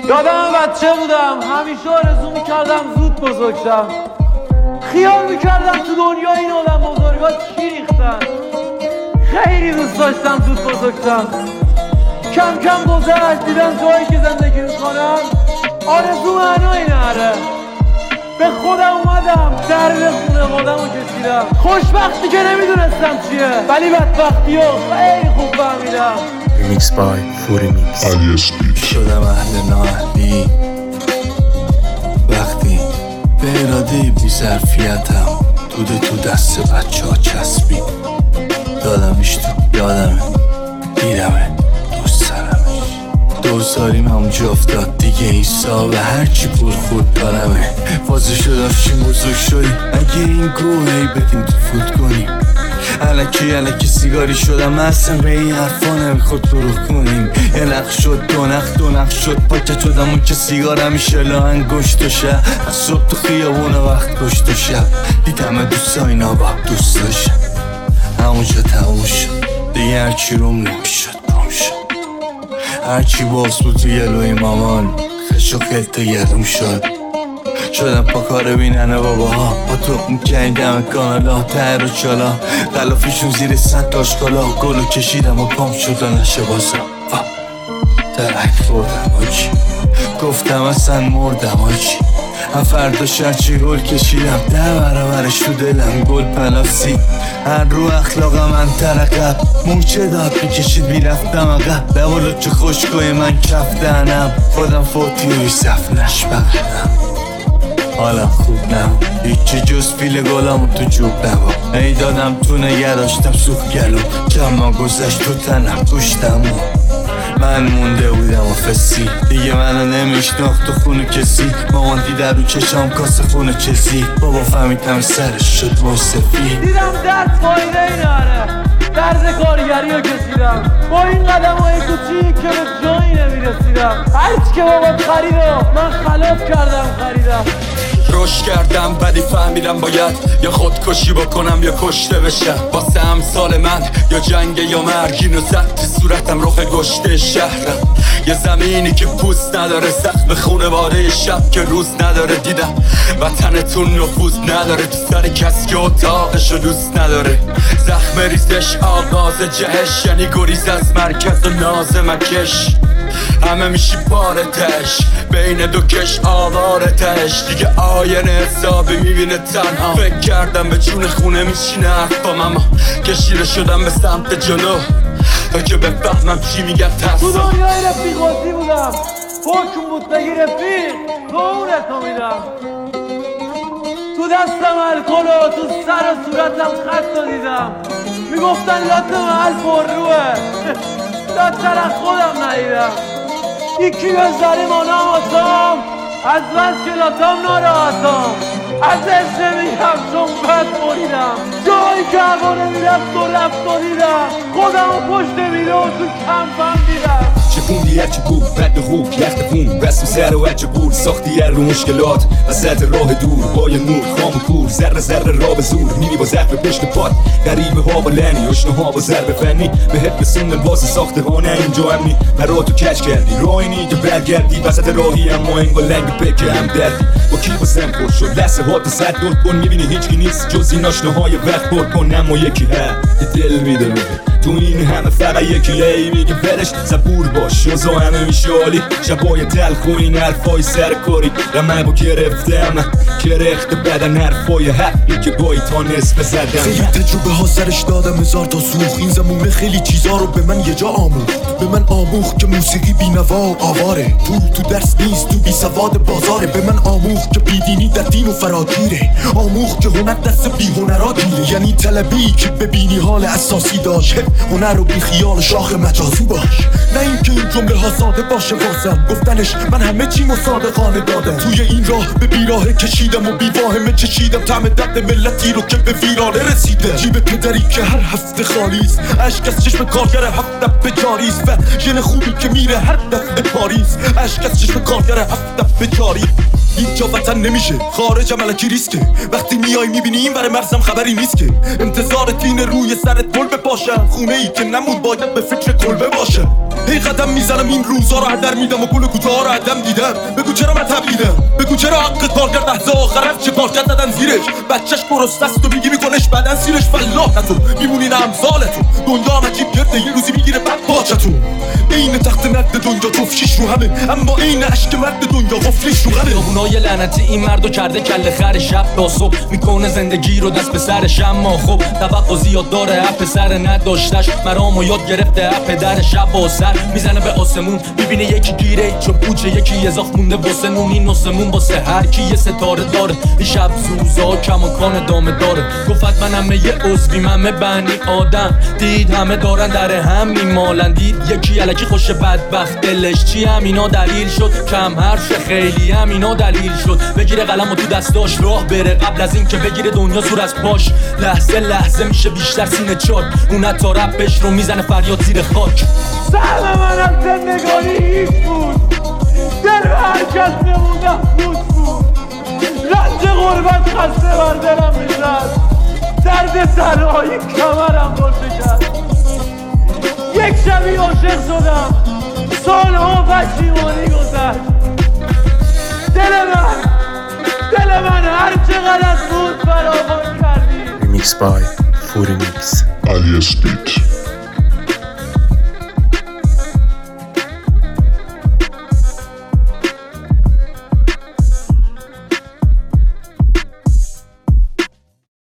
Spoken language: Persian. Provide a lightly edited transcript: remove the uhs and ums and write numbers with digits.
یادم بچه بودم همیشه آرزو میکردم زود بزرگ شم. خیال میکردم تو دنیا این آدم بزرگا چی ریختن. خیلی دوست داشتم زود بزرگ شم. کم کم گذشت دیدم جایی که زندگی میکنم آرزو معنایی نره. به خودم اومدم درد خونوادمو کشیدم. خوشبختی که نمیدونستم چیه ولی بدبختیو خیلی خوب فهمیدم. ریمیکس بای فوریمیکس. شدم اهل نااهلی وقتی به اراده بی ظرفیتم دوده تو دست بچه ها چسبید. دادمش تو یادمه دیدمه دوست دارمش. دوزاریم همونجا افتاد دیگه ایسا و هرچی پول خود دارمه. بازه شد افشین بزرگ شدیم اگه این گوهی بدیم تو فوت کنیم. علکی سیگاری شدم اصلا به این حرفا نمیخورد دروغ کنیم. یه نخ شد دو نخ شد پاکت شدم اون که سیگار همیشه لاهن گشت و شب. از صبح تو خیابون وقت گشت و شب دیدم دوست اینا با دوست داشتم. همونجا تموم شد دیگه هرچی روم نمیشد گم شد. هرچی باز بود تو گلوی مامان خش و خلط گرم شد. شدم پا کار بیننه باباها با توپ میکنی دم کانالا تر و چالا غلافیشون زیر 100 تا اشکالا. گلو کشیدم و پام شد و نشه بازم درک خوردم آجی گفتم اصلا مردم آجی. هم فردا شرچی گل کشیدم 10 برابرش تو دلم گل پلاسی. هر رو اخلاق من ترقب موچه داد میکشید میرفتم اقب. لبالا چه خوشگاه من کف دهنم خودم فوتی و صف نشبقنم. حالم خوب نم هیچی جز پیل گلامو تو جوب نبا. ای دادم تو نگه داشتم سوخ گلو کما گذشت تو تنم گوشتم. من مونده بودم و فسی دیگه منو نمیشناخت تو خونه کسی. مامان دیده رو چشام کاسه خونه چسی. بابا فهمیدم سرش شد موسفی. دیدم درد فایده ای نره. درد کارگری رو کشیدم با این قدم های کوچیک که به جایی نمیرسیدم. هرچی که بابات خریدم من خلاف کردم خریدم. روش کردم ولی فهمیدم باید یا خودکشی بکنم یا کشته بشم. واسه امثال من یا جنگ یا مرگین و زد تو صورتم رخ گشته شهرم. یه زمینی که پوست نداره زخم خونواده شب که روز نداره. دیدم وطنتون نفوذ نداره تو سر کسی که اتاقشو دوست نداره. زخم ریزش آغاز جهش یعنی گریز از مرکز و ناز مکش. همه میشی پارتش بین دو کش آوارتش. دیگه آینه حسابی میبینه تنها. فکر کردم به جون خونه میشینه حرفام اما کشیده شدم به سمت جلو تا که بفهمم چی میگن ترسم. تو دنیای رفیقاتی بودم حکم بود بگی رفیق تو اونتو میدم. تو دستم الکل و تو سر و صورتم خط رو دیدم. میگفتن لات محل پر روه لاتر از خودم ندیدم. یکی بزنی مانم آتام از بس که لاتام ناراحتم. از عشق نمیگم چون بد بریدم. جایی که هوا نمیرفت و رفت و دیدم. خودم و پشت میره و تو کمپم دیدم. چپوندی هرچی بود بد خوب یخت خون رسم سر و هرچی بود ساختی هر رو مشکلات وسط راه دور با یه نور خام و کور ذره ذره را به زور میری با زخم پشت پات غریبه ها با لنی اشنه ها با ضرب فنی بهت رسوندن واسه ساخته خانه اینجا امنی براتو کش کردی راهی که برگردی وسط راهی اما انگار لنگ پکه هم دردی با کی بازم پر شد لحظه ها تو صد دور کن میبینی هیچکی نیست جز این آشنه های وقت پر کن اما یکی هست یه دل میده تو این همه فقط یکی ای میگه ولش صبور باش شوزا همه میشالی شبای تلخ و این حرفای سرکاری رمه با گرفتم کرخت بدن حرفای حقی که گاهی تا نصف زدم. خیلی تجربه ها سرش دادم هزار تا سوخ. این زمومه خیلی چیزا رو به من یه جا آموخت. به من آموخت که موسیقی بینوا و آواره. پول تو درس نیست تو بی سواد بازاره. به من آموخت که بیدینی در دین و فراگیره. آموخت که هنر دست بی هنرا گیره. یعنی طلبی که ببینی حال اساسی داشت. هنر رو بی خیال شاخ مجازی باش. نه اینکه این جمله ها ساده باشه واسم گفتنش من همه چی مصادقانه دادم. توی این راه به بیراه کشیدم و بی واهمه چشیدم طعم درد ملتی رو که به ویرانه رسیده. جیب پدری که هر هفته خالیست اشک از چشم کارگر هفت دفعه جاریست و ژن خوبی که میره هر دفعه پاریس. اشک از چشم کارگر هفت دفعه جاری. اینجا وطن نمیشه خارجم الکی ریسکه. وقتی میای میبینی این ور مرزم خبری نیست که انتظار تین روی سرت گل بپاشم. خونه ای که نمود باید به فکر کلبه باشه. هی قدم میزنم این روزا رو هدر میدم و گل کوتاه رو عدم دیدم. بگو چرا من تبلیدم، بگو چرا حقت کار کرد لحظه آخرم چه کار کرد دادن زیرش. بچهش گرسنه است و میگی میکنش بدن سیرش. فلاحتون میمونین امثالتون، دنیا هم عجیب گرده یه روزی میگیره بعد پاچتون. این تخت نرد دنیا جفشیش رو همه، اما این عشق مرد دنیا قفلیش رو غمه. خیابونای لعنتی این مردو کرده کله خر، شب تا صبح میکنه زندگی رو دست به سرش. اما خب توقع زیاد داره اپ سر نداشتش، مرامو یاد گرفته اپ در شب و سر میزنه به آسمون، میبینه یکی گیره چون پوچه، یکی اضاف مونده واسه نون. این آسمون واسه هر کی یه ستاره داره، این شب سوزا کماکان دامه داره. گفت منم یه عضوی همه بنی آدم، دید همه دارن در هم میمالن. دید یکی الکی خوش بدبخت دلش چی، همینا دلیل شد کم حرف، خیلی همینا دلیل شد. بگیره قلم و تو دستاش راه بره، قبل از این که بگیره دنیا زور از پاش. لحظه لحظه میشه بیشتر سینه چاک، اون حتی رپش رو میزنه فریاد زیر خاک. سهم من از زندگانی هیچ بود، در هر کس نموندم خود بود. رنج غربت خسته بر دلم میزد، درد سرایی کمرم رو شکست. یک شبی عاشق شدم، سالها پشیمانی گذشت. دل من هر چقدر از بود فراوان کردی. Remixed by Fury Mix. Alias Beat.